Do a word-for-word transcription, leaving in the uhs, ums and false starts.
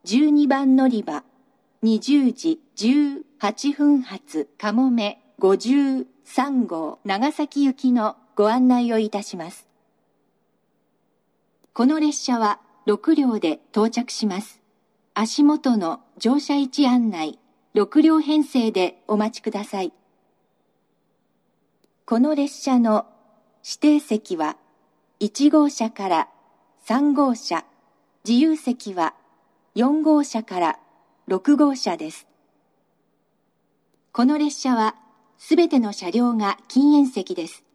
じゅうにばん乗り場、にじゅうじじゅうはっぷん発かもめごじゅうさんごう長崎行きのご案内をいたします。この列車はろくりょうで到着します。足元の乗車位置案内、ろくりょう編成でお待ちください。この列車の指定席はいちごうしゃからさんごうしゃ、自由席はよんごうしゃからろくごうしゃです。この列車はすべての車両が禁煙席です。